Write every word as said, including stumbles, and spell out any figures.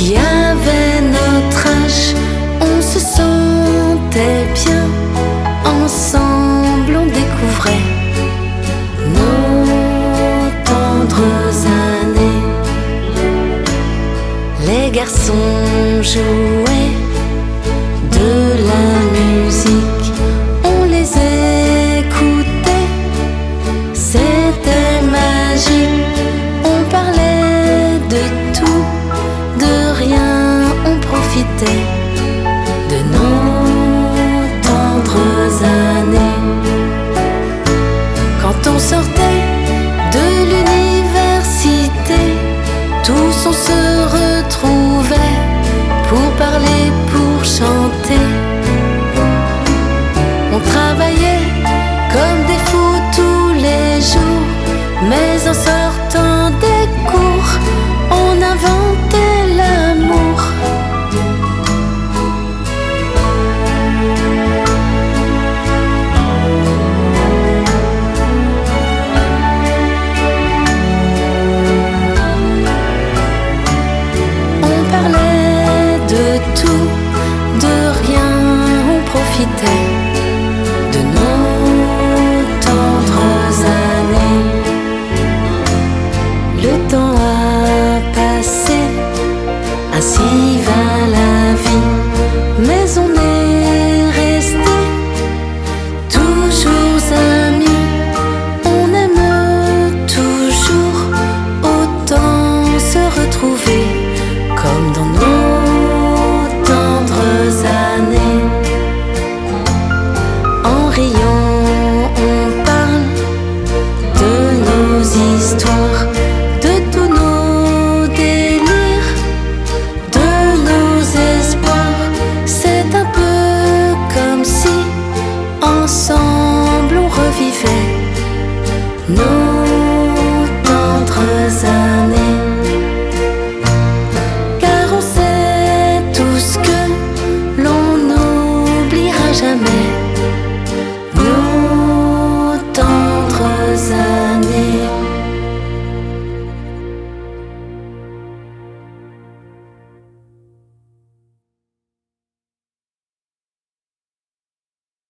qui avait notre âge, on se sentait bien. Ensemble on découvrait nos tendres années. Les garçons jouaient de la musique, on les écoutait, c'était magique. On parlait de tout, de rien, on profitait de nos tendres années. Quand on sortait de l'université, tous on se retrouvait pour parler, pour chanter. On travaillait comme des fous tous les jours, mais en sortant des cours, on inventait l'amour. On parlait de tout, de rien, on profitait de nos tendres années. Le temps a passé, ainsi va la vie, mais on est resté toujours amis. On aime toujours autant se retrouver comme dans nos tendres années. En riant, on parle de nos histoires, de tous nos délires, de nos espoirs. C'est un peu comme si ensemble on revivait nos tendres années.